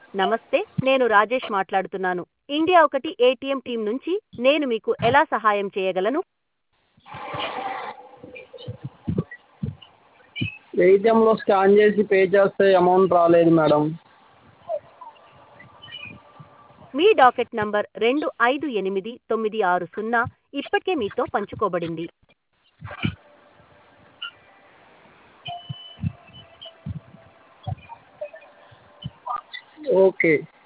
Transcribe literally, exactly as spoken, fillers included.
నమస్తే, నేను రాజేష్ మాట్లాడుతున్నాను. ఇండియా ఒకటి ఏటీఎం టీం నుంచి నేను మీకు ఎలా సహాయం చేయగలను? ఏటీఎంలో స్కాన్ చేసి పే చేస్తే అమౌంట్ రాలేదు మేడం. మీ డాకెట్ నంబర్ రెండు ఐదు ఎనిమిది తొమ్మిది ఆరు సున్నా ఇప్పటికే మీతో పంచుకోబడింది. ఓకే.